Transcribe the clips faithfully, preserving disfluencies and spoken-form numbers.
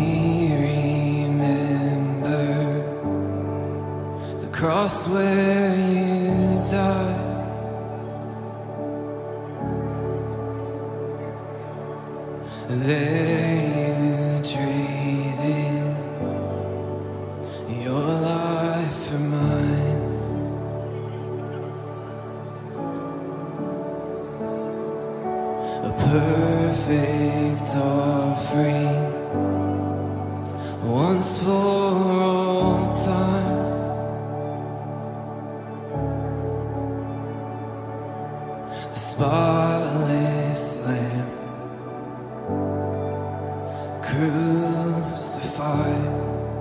remember the cross where you died. There you traded your life for mine. A perfect offering, once for all time. The spotless Lamb crucified.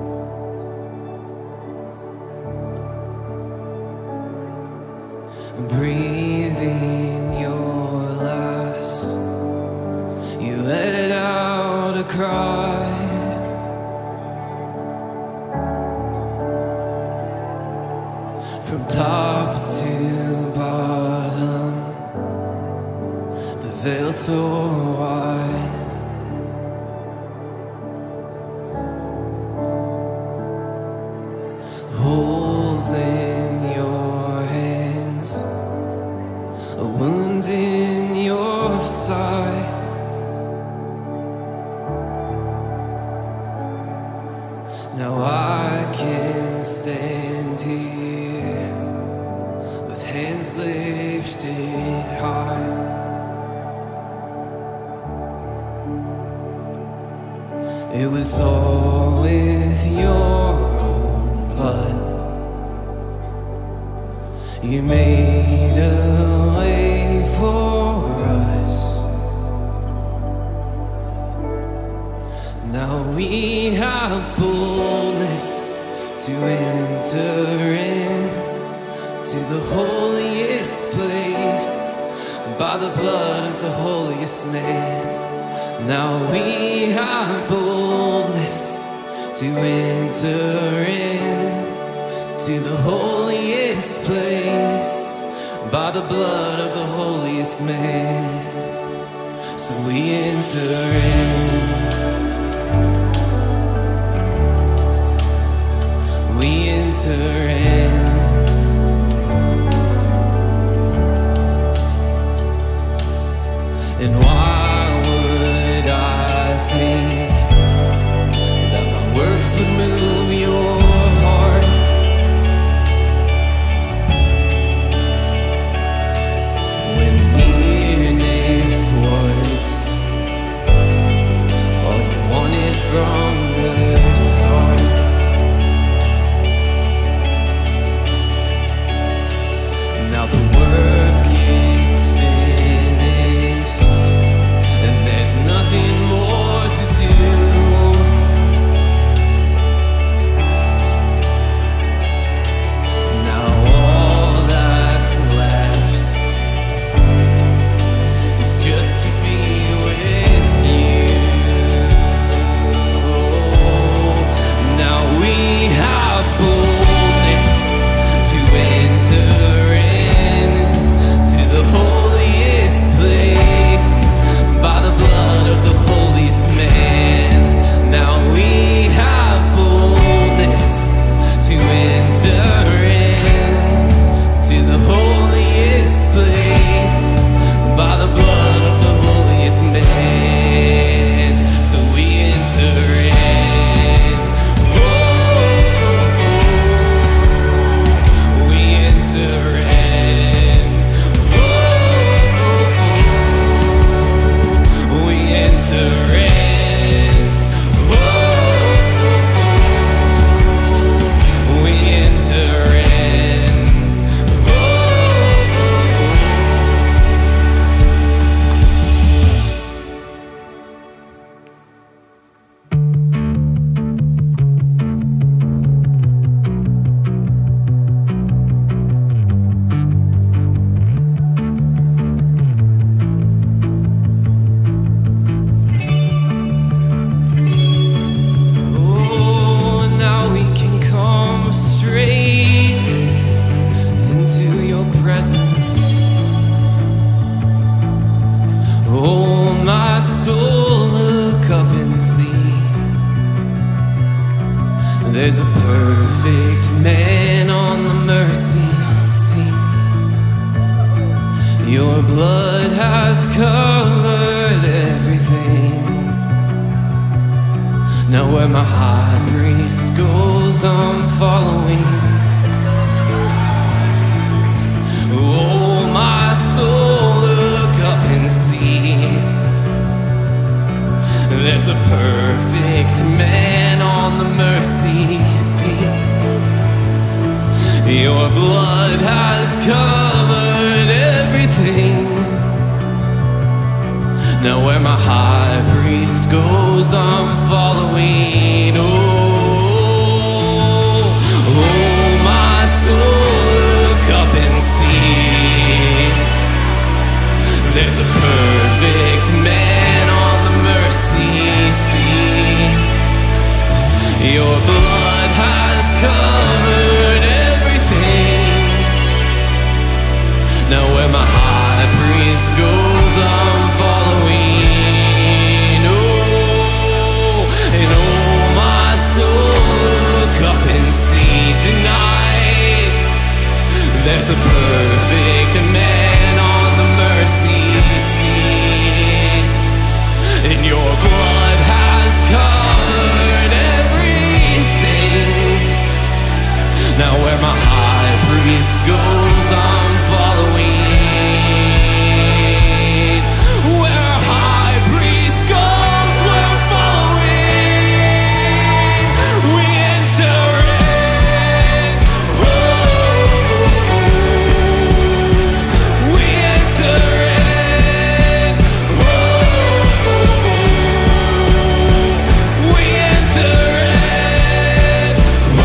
Breathing your last, you let out a cry. From top to bottom, the veil tore wide. Holes in your hands, a wound in your side. Now I can stand here with hands lifted high. It was all with your own blood. You made a way for us. Now we have boldness to enter in to the holiest place by the blood of the holiest man. Now we have boldness to enter in to the holiest place by the blood of the holiest man. So we enter in. We enter in. And why would I think that my works would move your heart? When nearness was all you wanted from the start. Now the work is finished, and there's nothing more to do. Now all that's left is just to be with you. Oh, There's a perfect man on the mercy seat. Your blood has covered everything. Now where my high priest goes, I'm following. Oh, my soul, look up and see. There's a perfect man on the mercy seat. Your blood has covered everything. Now where my high priest goes, I'm following. Oh, oh, my soul, look up and see. There's a perfect man on the mercy seat. Your blood has covered everything. Now where my high priest goes, I'm following. Oh, and oh, my soul, look up and see tonight. There's a perfect man on the mercy seat. And your blood has covered everything. Now where my high priest goes, I'm following. Where our high priest goes, we're following. We enter in. Oh, we enter in. Oh, we enter in. Oh,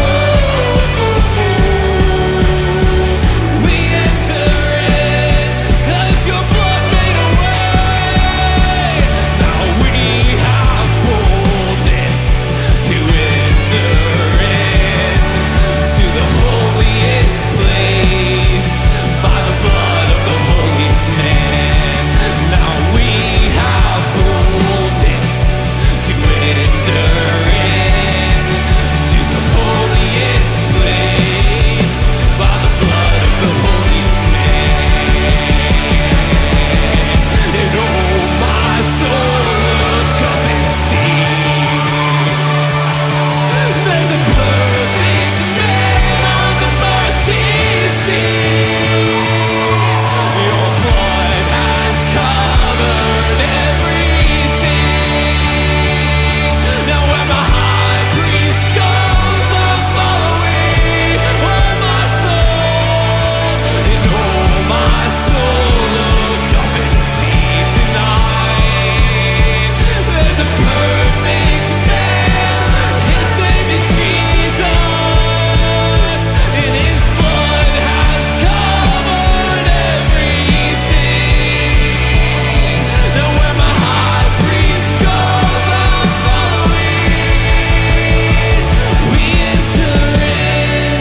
we enter in. 'Cause your blood made a way. Now we have boldness to enter in to the holiest place by the blood of the holiest man. Now we have boldness to enter in to the holiest place by the blood of the holiest man. And oh, my soul, look up and see. There's a perfect man on the mercy seat. Your blood has covered everything. Now where my high priest goes, I'm following. Where my soul, and oh, my soul, look up and see tonight. There's a perfect man. His name is Jesus, and his blood has covered everything. Now where my high priest goes, I'm following. We enter in.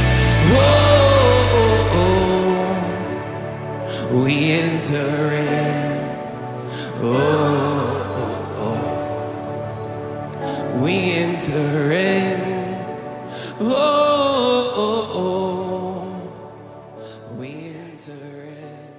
Oh, we enter in. Oh, we enter in. Oh, we enter in.